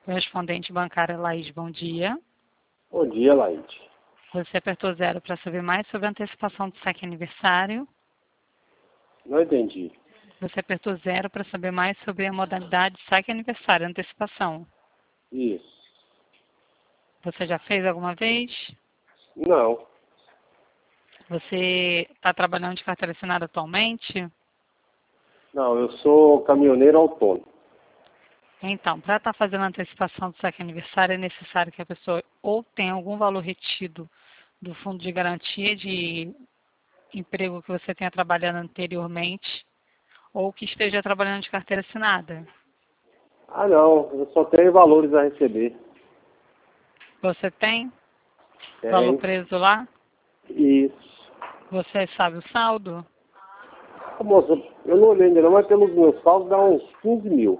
Correspondente bancária Laís, bom dia. Bom dia, Laide. Você apertou 0 para saber mais sobre a antecipação do saque aniversário. Não entendi. Você apertou 0 para saber mais sobre a modalidade de saque aniversário, antecipação. Isso. Você já fez alguma vez? Não. Você está trabalhando de carteira assinada atualmente? Não, eu sou caminhoneiro autônomo. Então, para estar fazendo a antecipação do saque aniversário, é necessário que a pessoa ou tenha algum valor retido do fundo de garantia de emprego que você tenha trabalhado anteriormente, ou que esteja trabalhando de carteira assinada. Ah, não. Eu só tenho valores a receber. Você tem valor Tem. preso lá? Isso. Você sabe o saldo? Ô, moça, eu não olhei ainda não, mas pelos meus saldos dá uns 15 mil.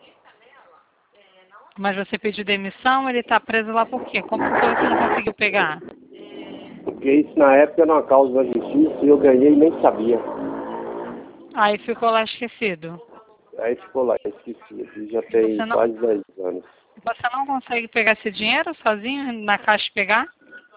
Mas você pediu demissão, ele está preso lá por quê? Como que você não conseguiu pegar? Porque isso na época era uma causa da justiça e eu ganhei e nem sabia. Aí ficou lá esquecido. Aí ficou lá, esqueci. Já E tem quase 10 anos. você não consegue pegar esse dinheiro sozinho na caixa e pegar?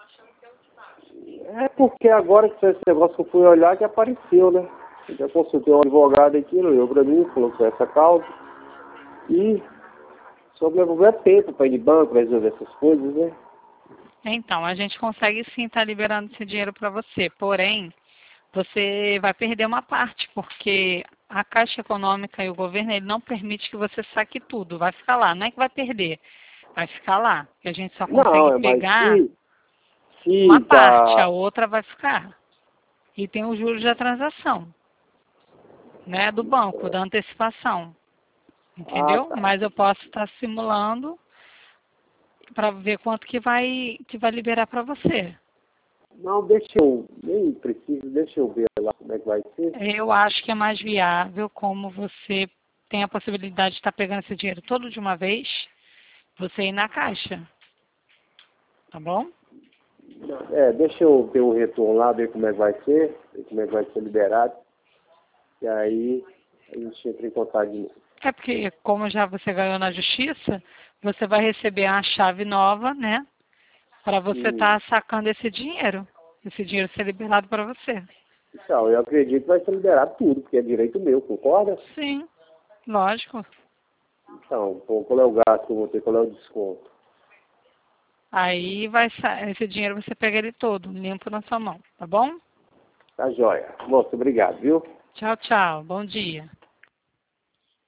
É porque agora que esse negócio que eu fui olhar que apareceu, né? Eu já consultei um advogado aqui, ele olhou pra mim, falou que foi essa causa. E sobreviver tempo para ir de banco, para resolver essas coisas, né? Então, a gente consegue sim estar liberando esse dinheiro para você. Porém, você vai perder uma parte, porque a Caixa Econômica e o governo ele não permite que você saque tudo. Vai ficar lá. Não é que vai perder, vai ficar lá. Que a gente só consegue Não, mas pegar uma se parte, a tá... outra vai ficar. E tem os juros da transação, né, do banco, da antecipação. Ah, Entendeu? tá. Mas eu posso estar simulando para ver quanto que vai liberar para você. Não, deixa eu... Nem preciso, deixa eu ver lá como é que vai ser. Eu acho que é mais viável, como você tem a possibilidade de estar pegando esse dinheiro todo de uma vez, você ir na caixa. Tá bom? É, deixa eu ter um retorno lá, ver como é que vai ser, ver como é que vai ser liberado. E aí a gente entra em contato de novo. É porque, como já você ganhou na justiça, você vai receber a chave nova, né? Para você estar sacando esse dinheiro. Esse dinheiro ser liberado para você. Então, eu acredito que vai ser liberado tudo, porque é direito meu, concorda? Sim, lógico. Então, qual é o gasto que eu vou ter, qual é o desconto? Aí esse dinheiro você pega ele todo, limpo na sua mão, tá bom? Tá joia. Moço, obrigado, viu? Tchau, tchau. Bom dia.